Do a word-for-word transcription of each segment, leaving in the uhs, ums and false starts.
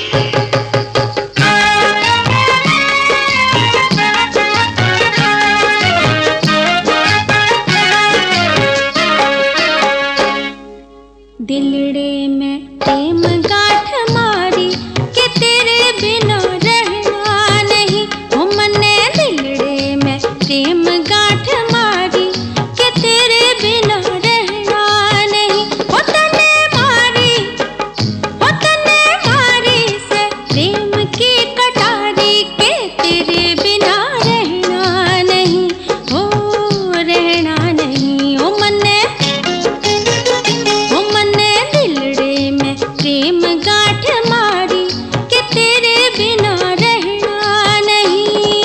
दिलड़े में प्रेम गांठ मारी के तेरे बिना रहना नहीं। ओ मन्ने दिलड़े में प्रेम गांठ मारी के तेरे बिना रहना नहीं। ओ तने मारी ओ तने मारी से प्रेम की कटारी के तेरे बिना रहना नहीं। ओ रहना नहीं। ओ मन्ने प्रेम गांठ मारी के तेरे बिना रहना नहीं।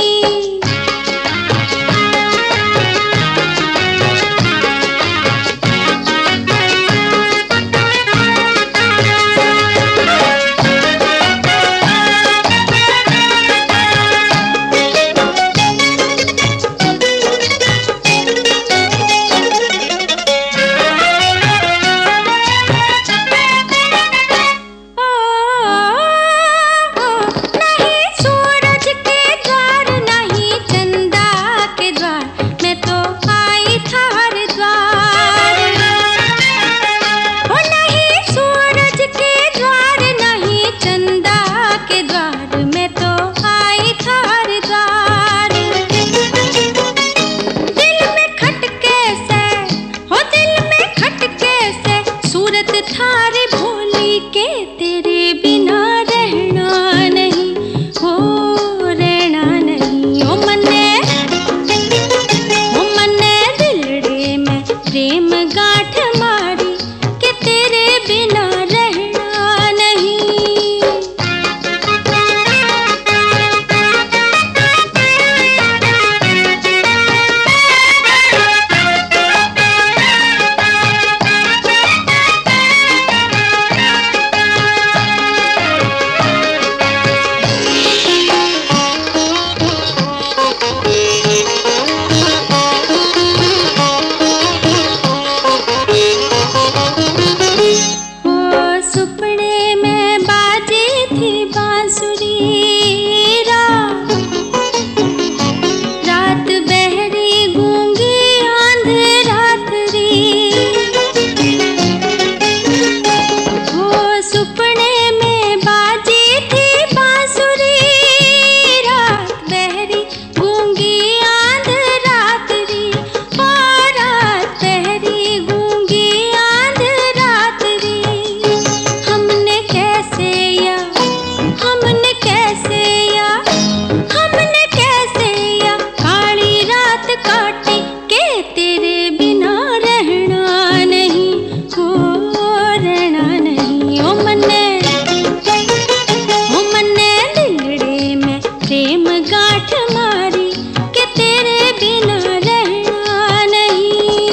थारे भोली के तेरे बिना रहना नहीं। हो रहना नहीं। ओ मन्ने ओ मन्ने दिलड़े में प्रेम गांठ मारी के तेरे बिना रहना नहीं। सुपने में बाजी थी बांसुरी रात, रात बहरी गूंगी आंध रात्रि। वो सुपने में बाजी थी बांसुरी रात बहरी गूंगी आंध रात्रि। ओ रात बहरी गूंगी आंध रात्रि। हमने कैसे या हमने कैसे या हमने कैसे या काली रात काटी के तेरे बिना रहना नहीं। हो रहना नहीं। ओ मन्ने ओ मन्ने दिलड़े में प्रेम गांठ मारी के तेरे बिना रहना नहीं।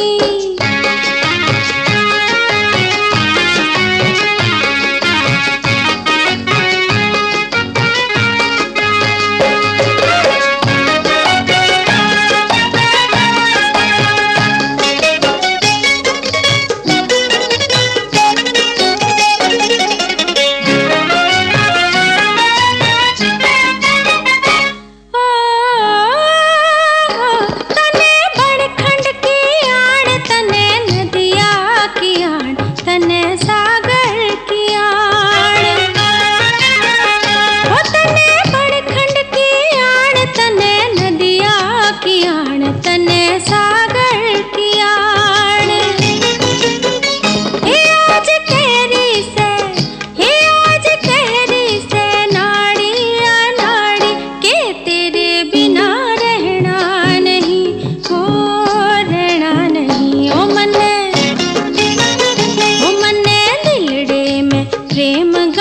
तने बड़खंड की आड़ तने नदिया की आड़ तने सागर की आड़। ओ तने बड़खंड की आड़ तने नदिया की आड़ तने सागर की आड़। हे आज कहरी से हे आज कहरी से नाड़ी अनाड़ी के तेरे बिना रहना नहीं। हो रहना नहीं। ओ मन्ने ओ मन्ने दिलड़े में प्रेम